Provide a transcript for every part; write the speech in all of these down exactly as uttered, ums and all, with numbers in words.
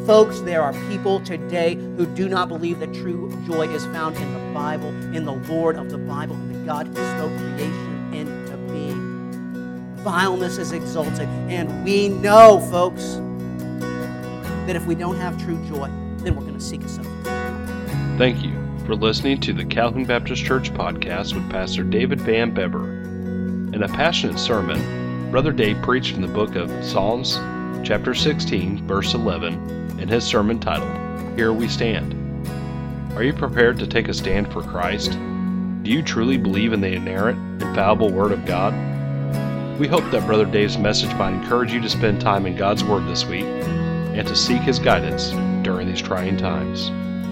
Folks, there are people today who do not believe that true joy is found in the Bible, in the Lord of the Bible, in the God who spoke creation into being. Vileness is exalted, and we know, folks, that if we don't have true joy, then we're going to seek a substitute. Thank you for listening to the Calhoun Baptist Church podcast with Pastor David Van Bever. In a passionate sermon, Brother Dave preached from the book of Psalms, chapter sixteen, verse eleven, in his sermon titled, Here We Stand. Are you prepared to take a stand for Christ? Do you truly believe in the inerrant, infallible Word of God? We hope that Brother Dave's message might encourage you to spend time in God's Word this week and to seek His guidance during these trying times.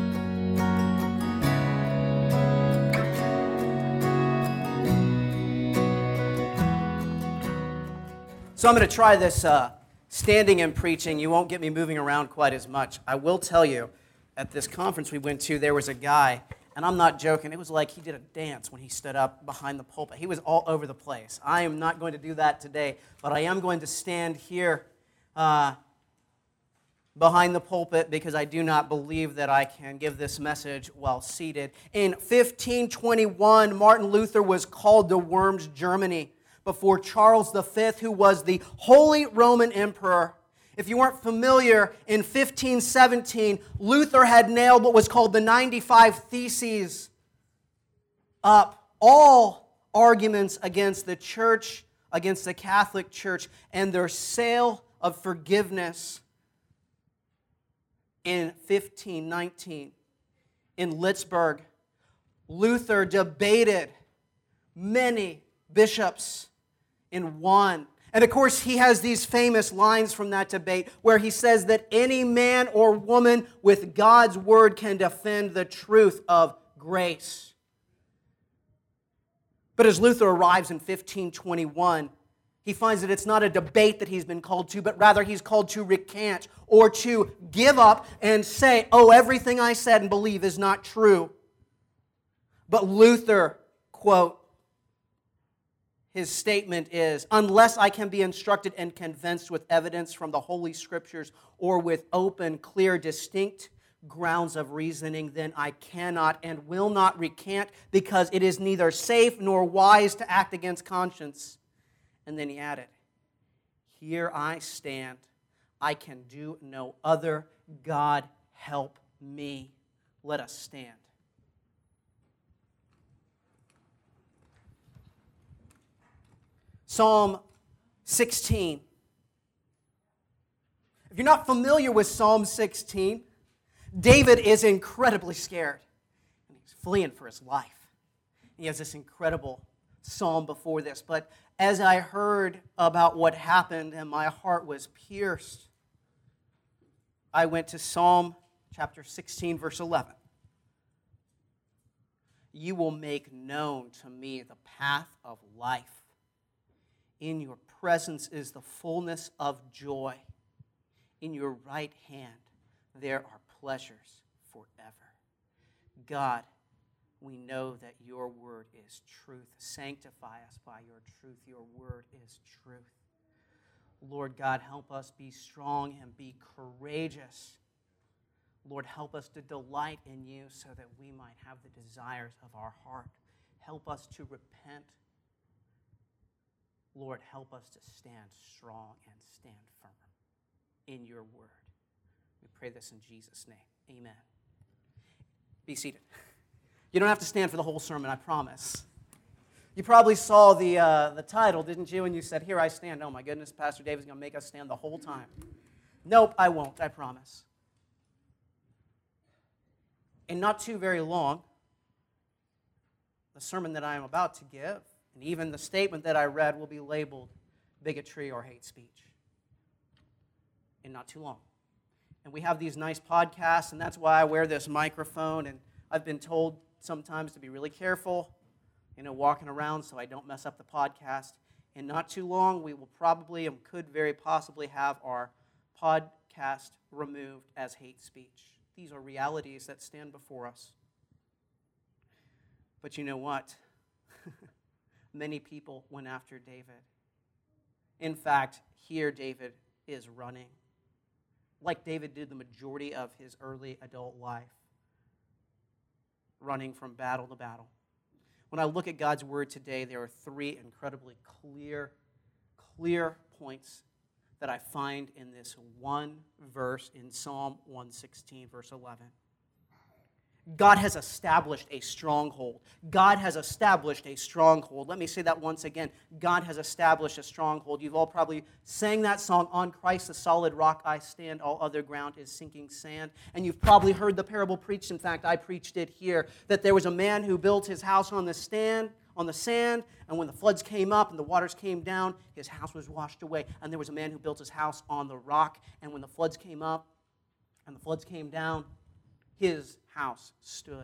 So I'm going to try this uh, standing and preaching. You won't get me moving around quite as much. I will tell you, at this conference we went to, there was a guy, and I'm not joking, it was like he did a dance when he stood up behind the pulpit. He was all over the place. I am not going to do that today, but I am going to stand here uh, behind the pulpit because I do not believe that I can give this message while seated. In fifteen twenty-one, Martin Luther was called to Worms, Germany, before Charles the Fifth, who was the Holy Roman Emperor. If you weren't familiar, in fifteen seventeen, Luther had nailed what was called the ninety-five Theses up, all arguments against the church, against the Catholic Church, and their sale of forgiveness. In fifteen nineteen, in Litzburg, Luther debated many bishops in one. And of course, he has these famous lines from that debate where he says that any man or woman with God's word can defend the truth of grace. But as Luther arrives in fifteen twenty-one, he finds that it's not a debate that he's been called to, but rather he's called to recant or to give up and say, oh, everything I said and believe is not true. But Luther, quote, his statement is, unless I can be instructed and convinced with evidence from the Holy Scriptures or with open, clear, distinct grounds of reasoning, then I cannot and will not recant because it is neither safe nor wise to act against conscience. And then he added, here I stand. I can do no other. God help me. Let us stand. Psalm sixteen. If you're not familiar with Psalm sixteen, David is incredibly scared. And he's fleeing for his life. He has this incredible psalm before this. But as I heard about what happened and my heart was pierced, I went to Psalm chapter sixteen, verse eleven. You will make known to me the path of life. In your presence is the fullness of joy. In your right hand there are pleasures forever. God, we know that your word is truth. Sanctify us by your truth. Your word is truth. Lord God, help us be strong and be courageous. Lord, help us to delight in you so that we might have the desires of our heart. Help us to repent. Lord, help us to stand strong and stand firm in your word. We pray this in Jesus' name. Amen. Be seated. You don't have to stand for the whole sermon, I promise. You probably saw the uh, the title, didn't you? And you said, here I stand. Oh my goodness, Pastor David's going to make us stand the whole time. Nope, I won't, I promise. And not too very long, the sermon that I am about to give, and even the statement that I read, will be labeled bigotry or hate speech. And not too long. And we have these nice podcasts, and that's why I wear this microphone, and I've been told sometimes to be really careful, you know, walking around so I don't mess up the podcast. And not too long, we will probably and could very possibly have our podcast removed as hate speech. These are realities that stand before us. But you know what? Many people went after David. In fact, here David is running. like David did the majority of his early adult life, running from battle to battle. When I look at God's Word today, there are three incredibly clear, clear points that I find in this one verse in Psalm one sixteen, verse eleven. God has established a stronghold. God has established a stronghold. Let me say that once again. God has established a stronghold. You've all probably sang that song, "On Christ the solid rock I stand, all other ground is sinking sand." And you've probably heard the parable preached. In fact, I preached it here, that there was a man who built his house on the stand, on the sand, and when the floods came up and the waters came down, his house was washed away. And there was a man who built his house on the rock, and when the floods came up and the floods came down, his house stood.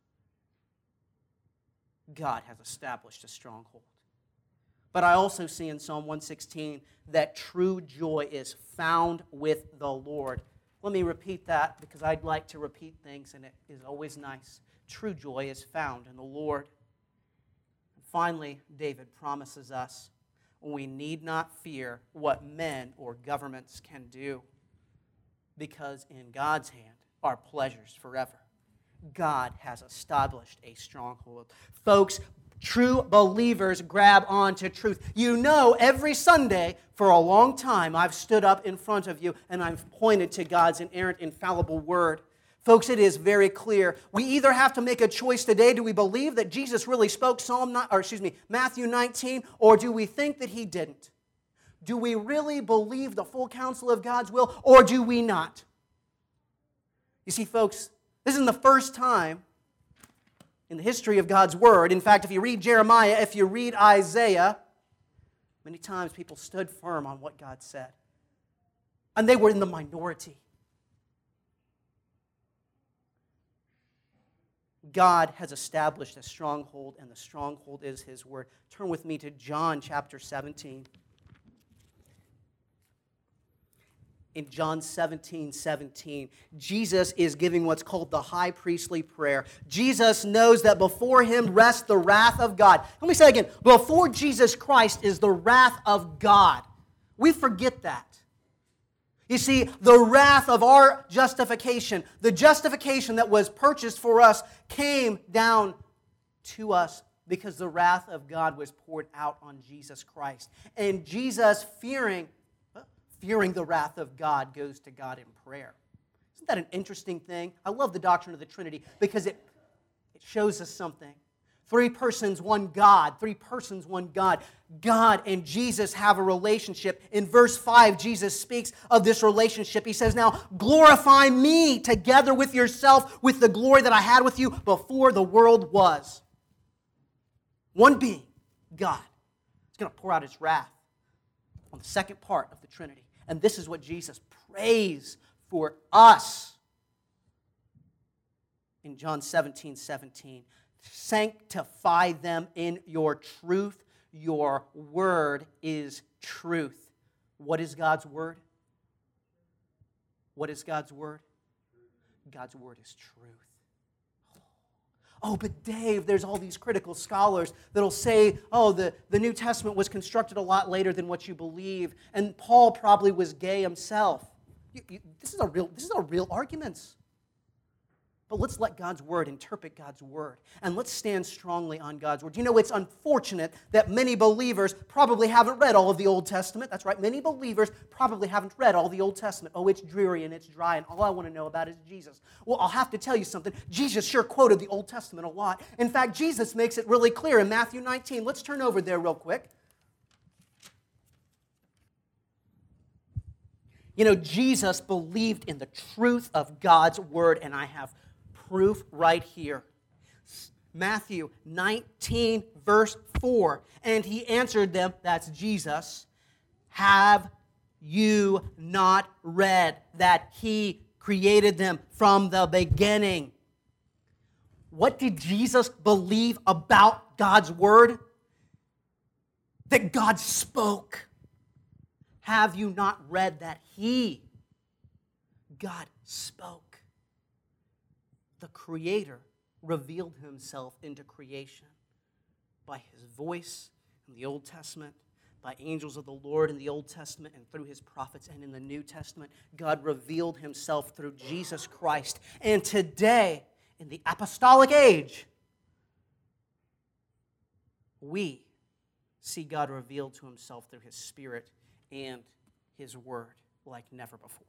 God has established a stronghold. But I also see in Psalm one sixteen that true joy is found with the Lord. Let me repeat that because I'd like to repeat things, and it is always nice. True joy is found in the Lord. And finally, David promises us we need not fear what men or governments can do, because in God's hand are pleasures forever. God has established a stronghold. Folks, true believers grab on to truth. You know, every Sunday for a long time, I've stood up in front of you and I've pointed to God's inerrant, infallible word. Folks, it is very clear. We either have to make a choice today. Do we believe that Jesus really spoke Psalm, or excuse me, Matthew nineteen, or do we think that he didn't? Do we really believe the full counsel of God's will, or do we not? You see, folks, this isn't the first time in the history of God's Word. In fact, if you read Jeremiah, if you read Isaiah, many times people stood firm on what God said. And they were in the minority. God has established a stronghold, and the stronghold is His Word. Turn with me to John chapter seventeen. In John seventeen seventeen, Jesus is giving what's called the high priestly prayer. Jesus knows that before Him rests the wrath of God. Let me say again, before Jesus Christ is the wrath of God. We forget that. You see, the wrath of our justification, the justification that was purchased for us, came down to us because the wrath of God was poured out on Jesus Christ. And Jesus, fearing, fearing the wrath of God, goes to God in prayer. Isn't that an interesting thing? I love the doctrine of the Trinity because it, it shows us something. Three persons, one God. Three persons, one God. God and Jesus have a relationship. In verse five, Jesus speaks of this relationship. He says, "Now glorify me together with yourself with the glory that I had with you before the world was." One being, God, is going to pour out His wrath on the second part of the Trinity. And this is what Jesus prays for us in John seventeen seventeen. "Sanctify them in your truth. Your word is truth." What is God's word? What is God's word? God's word is truth. Oh, but Dave, there's all these critical scholars that'll say, oh, the, the New Testament was constructed a lot later than what you believe, and Paul probably was gay himself. You, you, this is a real, this is a real arguments. But let's let God's Word interpret God's Word. And let's stand strongly on God's Word. You know, it's unfortunate that many believers probably haven't read all of the Old Testament. That's right, many believers probably haven't read all the Old Testament. Oh, it's dreary and it's dry, and all I want to know about is Jesus. Well, I'll have to tell you something. Jesus sure quoted the Old Testament a lot. In fact, Jesus makes it really clear in Matthew nineteen. Let's turn over there real quick. You know, Jesus believed in the truth of God's Word, and I have proof right here. Matthew nineteen, verse four. "And he answered them," that's Jesus, "have you not read that he created them from the beginning?" What did Jesus believe about God's Word? That God spoke. Have you not read that he, God, spoke? The Creator revealed Himself into creation by His voice in the Old Testament, by angels of the Lord in the Old Testament and through his prophets, and in the New Testament, God revealed himself through Jesus Christ. And today, in the apostolic age, we see God revealed to himself through his Spirit and his Word like never before.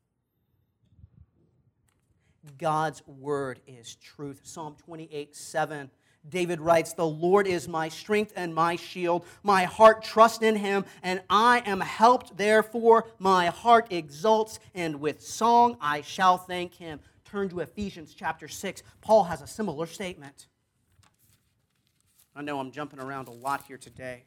God's Word is truth. Psalm twenty-eight, seven, David writes, "The Lord is my strength and my shield. My heart trusts in him, and I am helped. Therefore, my heart exults, and with song I shall thank him." Turn to Ephesians chapter six. Paul has a similar statement. I know I'm jumping around a lot here today.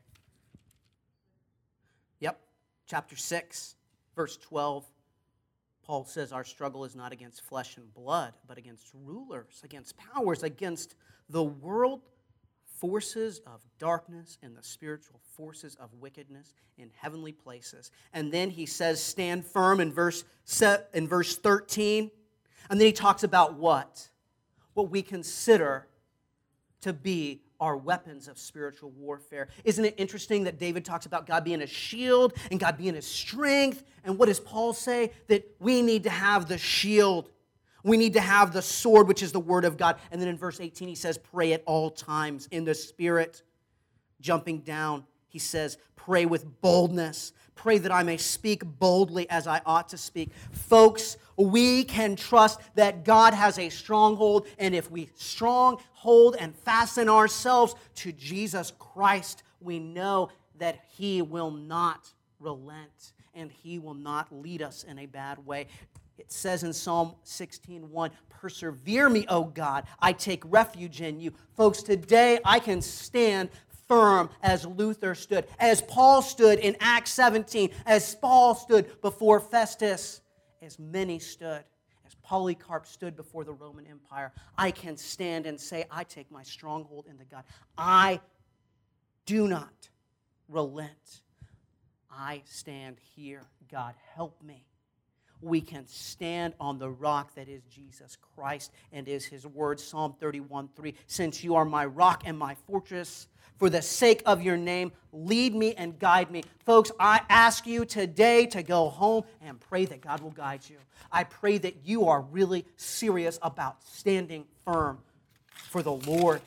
Yep, chapter six, verse twelve. Paul says our struggle is not against flesh and blood, but against rulers, against powers, against the world forces of darkness and the spiritual forces of wickedness in heavenly places. And then he says, stand firm in verse, in verse thirteen. And then he talks about what? What we consider to be our weapons of spiritual warfare. Isn't it interesting that David talks about God being a shield and God being his strength? And what does Paul say? That we need to have the shield. We need to have the sword, which is the word of God. And then in verse eighteen, he says, pray at all times in the Spirit. Jumping down, he says, pray with boldness. Pray that I may speak boldly as I ought to speak. Folks, we can trust that God has a stronghold, and if we stronghold and fasten ourselves to Jesus Christ, we know that he will not relent, and he will not lead us in a bad way. It says in Psalm sixteen one, persevere me, O God, I take refuge in you. Folks, today I can stand firm as Luther stood, as Paul stood in Acts seventeen, as Paul stood before Festus, as many stood, as Polycarp stood before the Roman Empire. I can stand and say, I take my stronghold in the God. I do not relent. I stand here. God, help me. We can stand on the rock that is Jesus Christ and is his word. Psalm thirty-one three, since you are my rock and my fortress, for the sake of your name, lead me and guide me. Folks, I ask you today to go home and pray that God will guide you. I pray that you are really serious about standing firm for the Lord.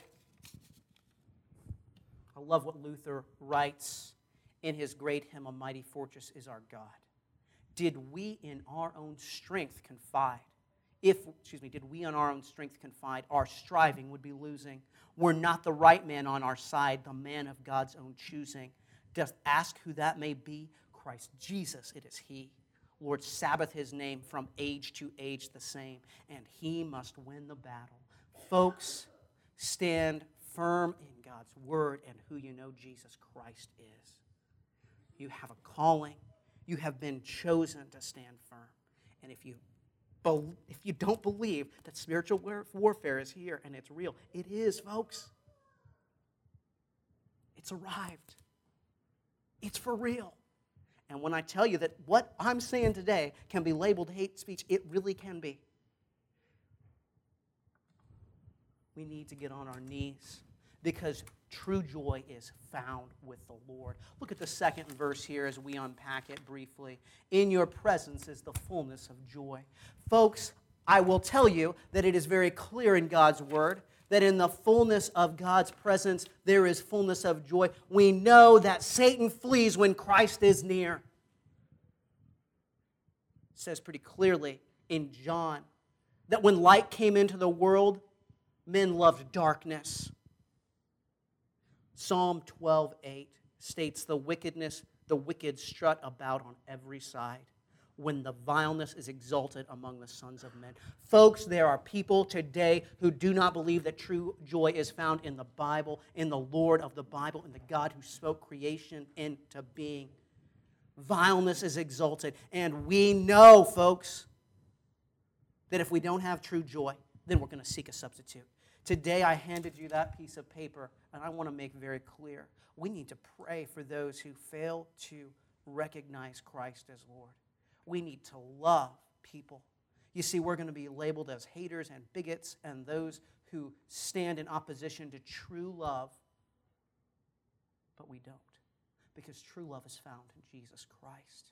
I love what Luther writes in his great hymn, A Mighty Fortress is Our God. Did we in our own strength confide? If, excuse me, did we in our own strength confide, our striving would be losing. We're not the right man on our side, the man of God's own choosing. Just ask who that may be. Christ Jesus, it is he. Lord, Sabbath his name from age to age the same, and he must win the battle. Folks, stand firm in God's word and who you know Jesus Christ is. You have a calling. You have been chosen to stand firm. And if you If you don't believe that spiritual warfare is here and it's real, it is, folks. It's arrived. It's for real. And when I tell you that what I'm saying today can be labeled hate speech, it really can be. We need to get on our knees because true joy is found with the Lord. Look at the second verse here as we unpack it briefly. In your presence is the fullness of joy. Folks, I will tell you that it is very clear in God's word that in the fullness of God's presence there is fullness of joy. We know that Satan flees when Christ is near. It says pretty clearly in John that when light came into the world, men loved darkness. Psalm twelve eight states the wickedness, the wicked strut about on every side when the vileness is exalted among the sons of men. Folks, there are people today who do not believe that true joy is found in the Bible, in the Lord of the Bible, in the God who spoke creation into being. Vileness is exalted, and we know, folks, that if we don't have true joy, then we're going to seek a substitute. Today I handed you that piece of paper, and I want to make very clear, we need to pray for those who fail to recognize Christ as Lord. We need to love people. You see, we're going to be labeled as haters and bigots and those who stand in opposition to true love, but we don't. because true love is found in Jesus Christ.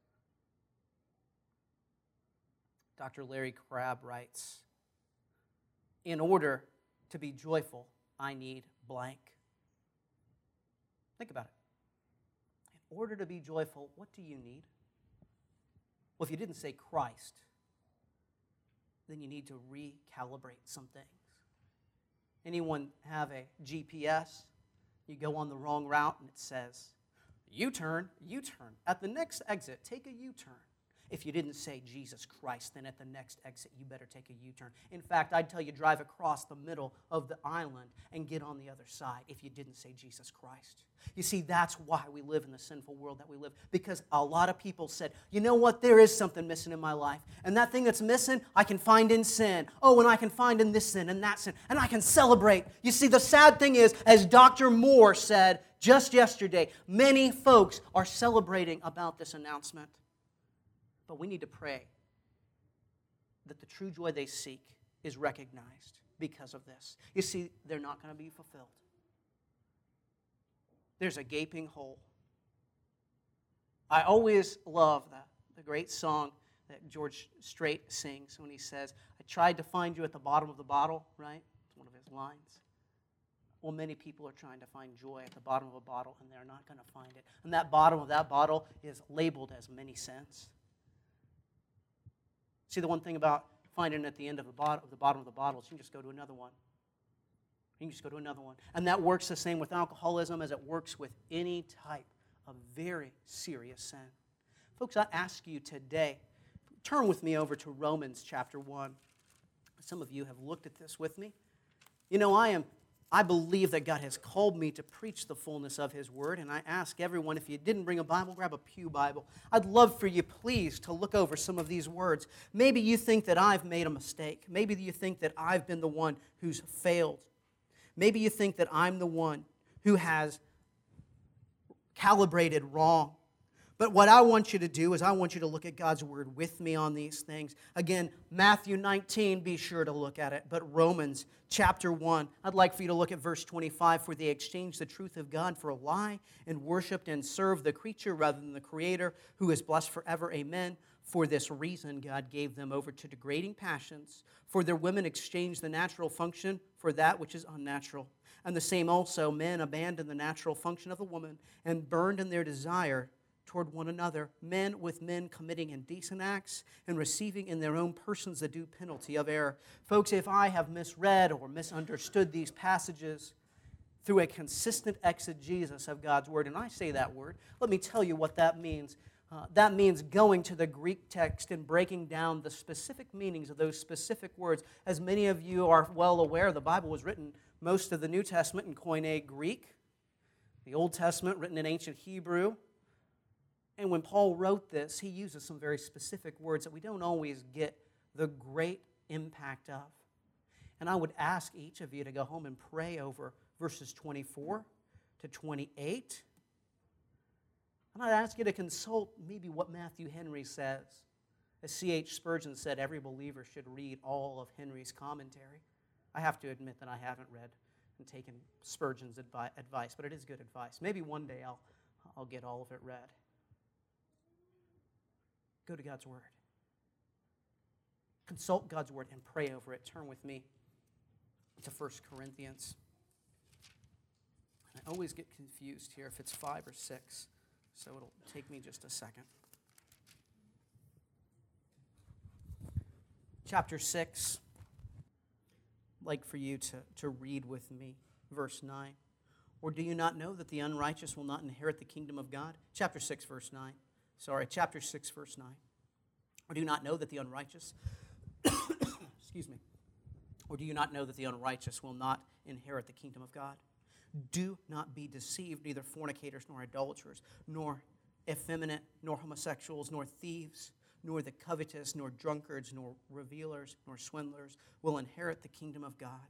Doctor Larry Crabb writes, in order to be joyful, I need blank. Think about it. In order to be joyful, what do you need? Well, if you didn't say Christ, then you need to recalibrate some things. Anyone have a G P S? You go on the wrong route and it says, U-turn, U-turn. At the next exit, take a U-turn. If you didn't say Jesus Christ, then at the next exit, you better take a U-turn. In fact, I'd tell you drive across the middle of the island and get on the other side if you didn't say Jesus Christ. You see, that's why we live in the sinful world that we live, because a lot of people said, you know what, there is something missing in my life, and that thing that's missing, I can find in sin. Oh, and I can find in this sin and that sin, and I can celebrate. You see, the sad thing is, as Doctor Moore said just yesterday, many folks are celebrating about this announcement. But we need to pray that the true joy they seek is recognized because of this. You see, they're not going to be fulfilled. There's a gaping hole. I always love the, the great song that George Strait sings when he says, I tried to find you at the bottom of the bottle, right? It's one of his lines. Well, many people are trying to find joy at the bottom of a bottle, and they're not going to find it. And that bottom of that bottle is labeled as many sins. See, the one thing about finding at the end of the, bottom, of the bottom of the bottle is you can just go to another one. You can just go to another one. And that works the same with alcoholism as it works with any type of very serious sin. Folks, I ask you today, turn with me over to Romans chapter one. Some of you have looked at this with me. You know, I am I believe that God has called me to preach the fullness of His Word, and I ask everyone, if you didn't bring a Bible, grab a pew Bible. I'd love for you, please, to look over some of these words. Maybe you think that I've made a mistake. Maybe you think that I've been the one who's failed. Maybe you think that I'm the one who has calibrated wrong. But what I want you to do is I want you to look at God's Word with me on these things. Again, Matthew nineteen, be sure to look at it. But Romans chapter one, I'd like for you to look at verse twenty-five. For they exchanged the truth of God for a lie and worshipped and served the creature rather than the Creator, who is blessed forever. Amen. For this reason, God gave them over to degrading passions. For their women exchanged the natural function for that which is unnatural. And the same also, men abandoned the natural function of the woman and burned in their desire toward one another, men with men committing indecent acts and receiving in their own persons the due penalty of error. Folks, if I have misread or misunderstood these passages through a consistent exegesis of God's Word, and I say that word, let me tell you what that means. Uh, that means going to the Greek text and breaking down the specific meanings of those specific words. As many of you are well aware, the Bible was written, most of the New Testament in Koine Greek, the Old Testament written in ancient Hebrew. And when Paul wrote this, he uses some very specific words that we don't always get the great impact of. And I would ask each of you to go home and pray over verses twenty-four to twenty-eight. And I'd ask you to consult maybe what Matthew Henry says. As C H Spurgeon said, every believer should read all of Henry's commentary. I have to admit that I haven't read and taken Spurgeon's advi- advice, but it is good advice. Maybe one day I'll, I'll get all of it read. Go to God's Word. Consult God's Word and pray over it. Turn with me to First Corinthians. I always get confused here if it's five or six, so it'll take me just a second. Chapter six, I'd like for you to, to read with me verse nine. Or do you not know that the unrighteous will not inherit the kingdom of God? Chapter six, verse nine. Sorry, chapter six, verse nine. Or do you not know that the unrighteous, excuse me, or do you not know that the unrighteous will not inherit the kingdom of God? Do not be deceived, neither fornicators, nor idolaters, nor effeminate, nor homosexuals, nor thieves, nor the covetous, nor drunkards, nor revilers, nor swindlers will inherit the kingdom of God.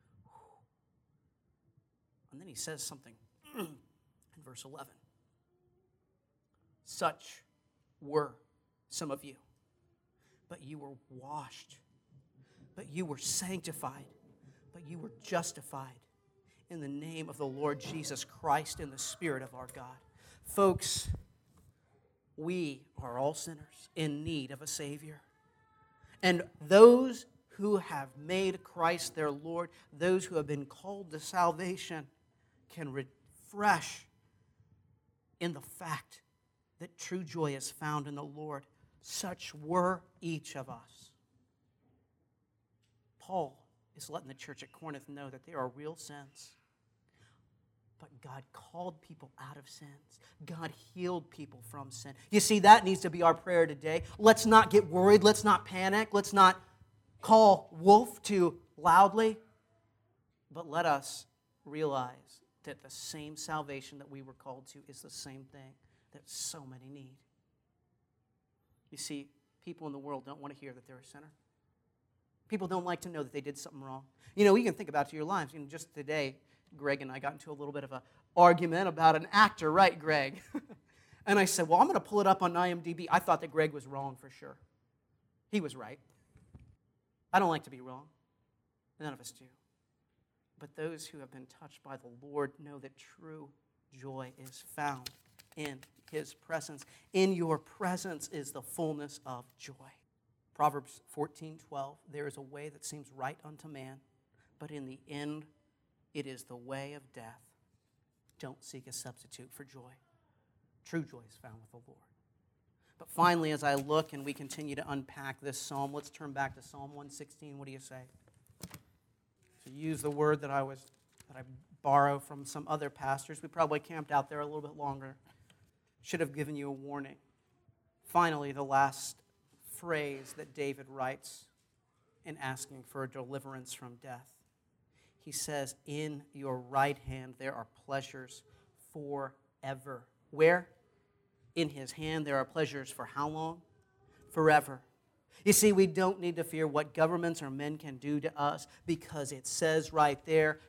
And then he says something in verse eleven. Such were some of you, but you were washed, but you were sanctified, but you were justified in the name of the Lord Jesus Christ in the Spirit of our God. Folks, we are all sinners in need of a Savior. And those who have made Christ their Lord, those who have been called to salvation, can refresh in the fact that true joy is found in the Lord. Such were each of us. Paul is letting the church at Corinth know that there are real sins. But God called people out of sins. God healed people from sin. You see, that needs to be our prayer today. Let's not get worried. Let's not panic. Let's not call wolf too loudly. But let us realize that the same salvation that we were called to is the same thing that so many need. You see, people in the world don't want to hear that they're a sinner. People don't like to know that they did something wrong. You know, you can think about it to your lives. You know, just today, Greg and I got into a little bit of an argument about an actor, right, Greg? And I said, well, I'm going to pull it up on I M D B. I thought that Greg was wrong for sure. He was right. I don't like to be wrong. None of us do. But those who have been touched by the Lord know that true joy is found in His presence. In your presence is the fullness of joy. Proverbs fourteen twelve, there is a way that seems right unto man, but in the end it is the way of death. Don't seek a substitute for joy. True joy is found with the Lord. But finally, as I look and we continue to unpack this psalm, let's turn back to Psalm one sixteen. What do you say? To use the word that I was that I borrow from some other pastors, we probably camped out there a little bit longer. Should have given you a warning. Finally, the last phrase that David writes in asking for a deliverance from death. He says, in your right hand there are pleasures forever. Where? In His hand there are pleasures for how long? Forever. You see, we don't need to fear what governments or men can do to us because it says right there,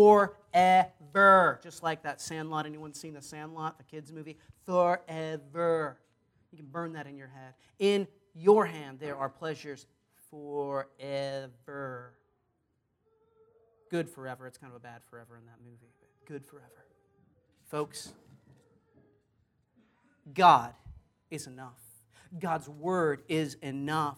forever. Just like that Sandlot. Anyone seen the Sandlot, the kids' movie? Forever. You can burn that in your head. In your hand there are pleasures forever. Good forever. It's kind of a bad forever in that movie, but good forever. Folks, God is enough. God's word is enough.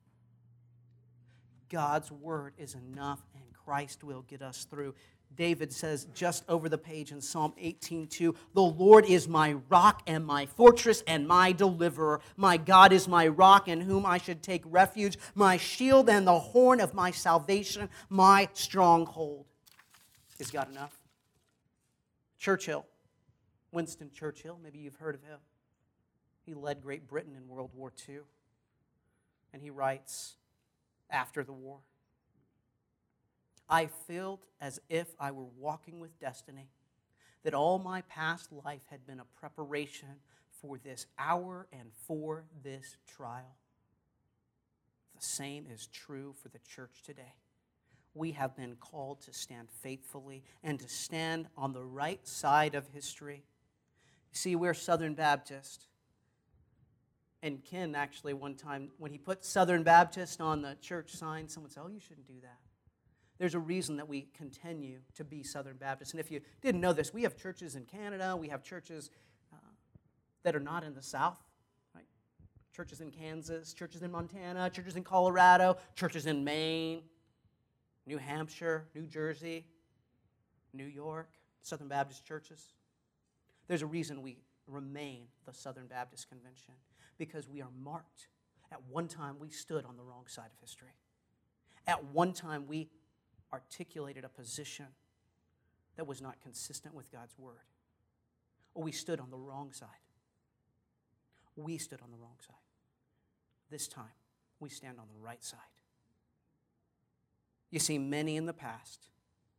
God's word is enough, and Christ will get us through. David says just over the page in Psalm eighteen two, the Lord is my rock and my fortress and my deliverer. My God is my rock in whom I should take refuge, my shield and the horn of my salvation, my stronghold. Is God enough? Churchill, Winston Churchill, maybe you've heard of him. He led Great Britain in World War Two. And he writes, after the war, I felt as if I were walking with destiny, that all my past life had been a preparation for this hour and for this trial. The same is true for the church today. We have been called to stand faithfully and to stand on the right side of history. You see, we're Southern Baptist. And Ken actually one time, when he put Southern Baptist on the church sign, someone said, oh, you shouldn't do that. There's a reason that we continue to be Southern Baptist. And if you didn't know this, we have churches in Canada. We have churches uh, that are not in the South. Right? Churches in Kansas, churches in Montana, churches in Colorado, churches in Maine, New Hampshire, New Jersey, New York, Southern Baptist churches. There's a reason we remain the Southern Baptist Convention, because we are marked. At one time, we stood on the wrong side of history. At one time, we articulated a position that was not consistent with God's word. Or we stood on the wrong side. We stood on the wrong side. This time, we stand on the right side. You see, many in the past,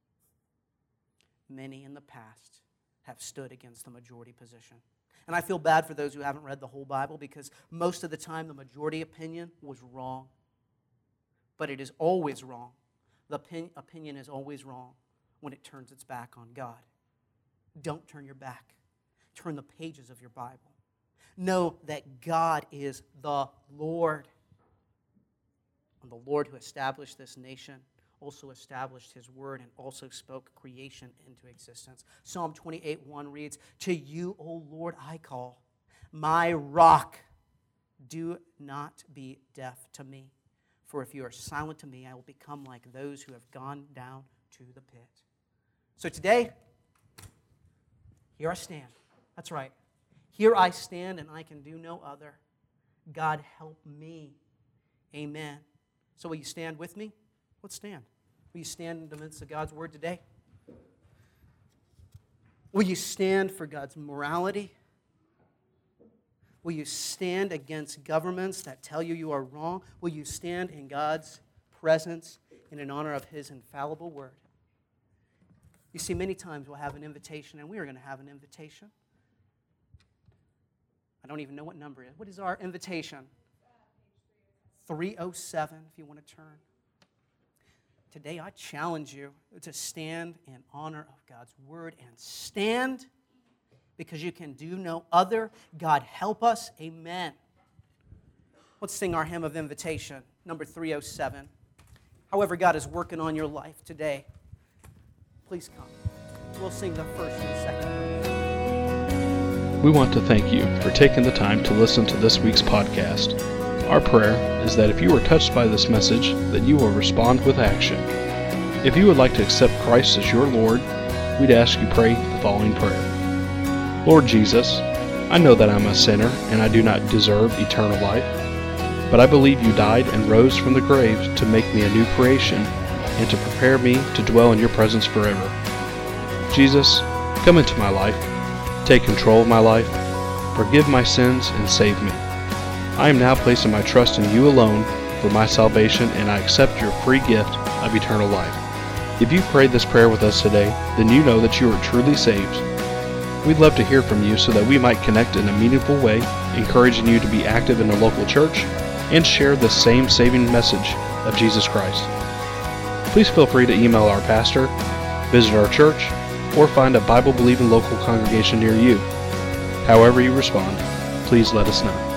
many in the past have stood against the majority position. And I feel bad for those who haven't read the whole Bible, because most of the time the majority opinion was wrong. But it is always wrong. The opin- opinion is always wrong when it turns its back on God. Don't turn your back. Turn the pages of your Bible. Know that God is the Lord. And the Lord who established this nation also established his word and also spoke creation into existence. Psalm twenty-eight one reads, "To you, O Lord, I call, my rock. Do not be deaf to me. For if you are silent to me, I will become like those who have gone down to the pit." So today, here I stand. That's right. Here I stand and I can do no other. God help me. Amen. So will you stand with me? Let's stand. Will you stand in the midst of God's word today? Will you stand for God's morality? Will you stand against governments that tell you you are wrong? Will you stand in God's presence and in honor of His infallible word? You see, many times we'll have an invitation, and we are going to have an invitation. I don't even know what number it is. What is our invitation? three oh seven, if you want to turn. Today I challenge you to stand in honor of God's word and stand because you can do no other. God help us. Amen. Let's sing our hymn of invitation, number three oh seven. However God is working on your life today, please come. We'll sing the first and second verse. We want to thank you for taking the time to listen to this week's podcast. Our prayer is that if you were touched by this message, that you will respond with action. If you would like to accept Christ as your Lord, we'd ask you pray the following prayer. Lord Jesus, I know that I'm a sinner and I do not deserve eternal life, but I believe you died and rose from the grave to make me a new creation and to prepare me to dwell in your presence forever. Jesus, come into my life, take control of my life, forgive my sins, and save me. I am now placing my trust in you alone for my salvation, and I accept your free gift of eternal life. If you prayed this prayer with us today, then you know that you are truly saved. We'd love to hear from you so that we might connect in a meaningful way, encouraging you to be active in a local church and share the same saving message of Jesus Christ. Please feel free to email our pastor, visit our church, or find a Bible-believing local congregation near you. However you respond, please let us know.